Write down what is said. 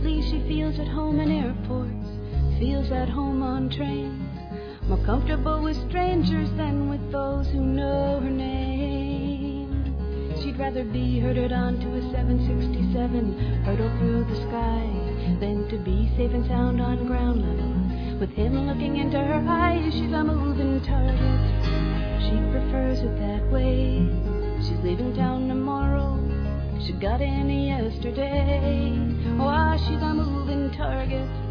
Lately she feels at home in airports, feels at home on trains, more comfortable with strangers than with those who know her name. She'd rather be herded onto a 767, hurtle through the sky, than to be safe and sound on ground level, with him looking into her eyes. She's a moving target, she prefers it that way. She's leaving town tomorrow, she got in yesterday. Oh, she's a moving target,